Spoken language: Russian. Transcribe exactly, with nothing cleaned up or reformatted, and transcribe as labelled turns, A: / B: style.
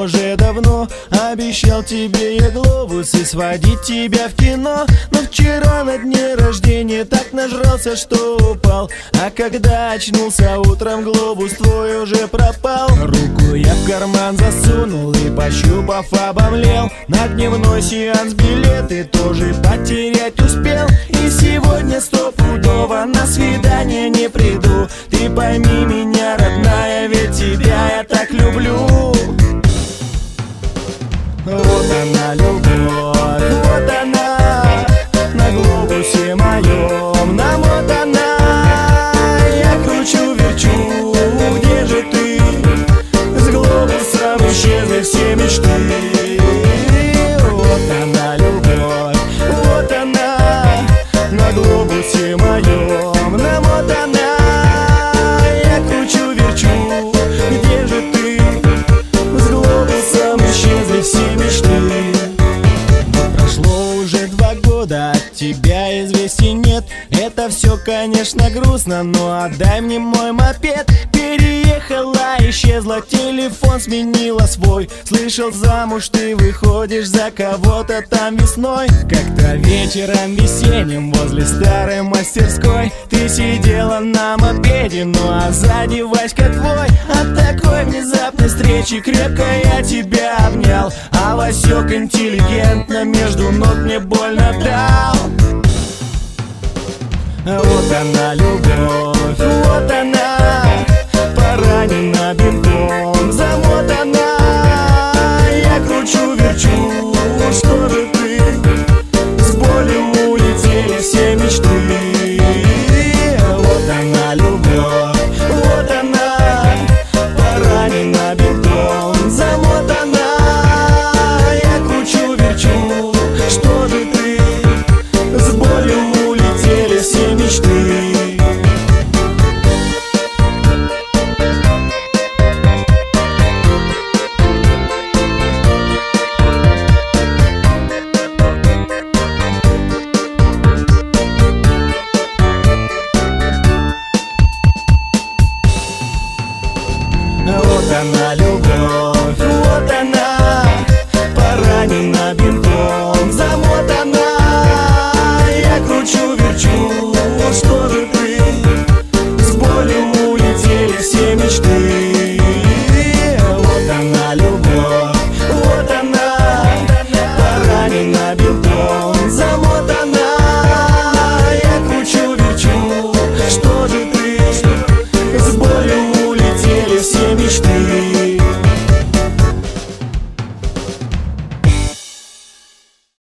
A: уже давно. Обещал тебе я глобус и сводить тебя в кино. Но вчера на дне рождения так нажрался, что упал. А когда очнулся утром, глобус твой уже пропал. Руку я в карман засунул и, пощупав, обомлел. На дневной сеанс билеты тоже потерять успел. И сегодня стопудово на свидание не приду. Ты пойми меня, родная, ведь тебя я так люблю. Вот она, любовь, вот она, на глобусе моем намотана. Я кручу, верчу, где же ты? С глобусом исчезли все мечты. Вот она, любовь, вот она, на глобусе моем намотана. Я кручу, верчу, где же ты? С глобусом исчезли все мечты. Прошло уже два года, от тебя известий нет. Это все, конечно, грустно, но отдай мне мой мопед. Переехала, исчезла, телефон сменила свой. Слышал, замуж ты выходишь за кого-то там весной. Как-то вечером весенним возле старой мастерской ты сидела на мопеде, ну а сзади Васька твой. От такой внезапной встречи крепко я тебя обнял, а Васек интеллигентно между ног мне больно дал. Вот она, любовь, вот она, поранена бинтом, замотана. Я кручу, верчу, что же ты? С болью улетели все мечты. Вот она, любовь.